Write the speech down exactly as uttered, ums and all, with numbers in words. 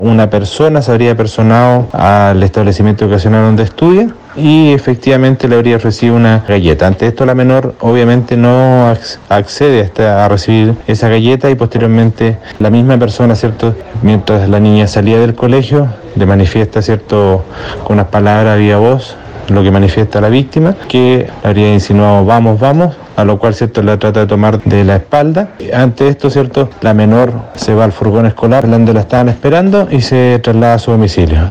Una persona se habría personado al establecimiento educacional donde estudia y efectivamente le habría ofrecido una galleta. Ante esto la menor obviamente no accede hasta a recibir esa galleta y posteriormente la misma persona, ¿cierto?, mientras la niña salía del colegio, le manifiesta, ¿cierto?, con unas palabras vía voz, lo que manifiesta la víctima, que habría insinuado vamos, vamos, a lo cual, ¿cierto?, la trata de tomar de la espalda. Ante esto, ¿cierto?, la menor se va al furgón escolar donde la estaban esperando y se traslada a su domicilio.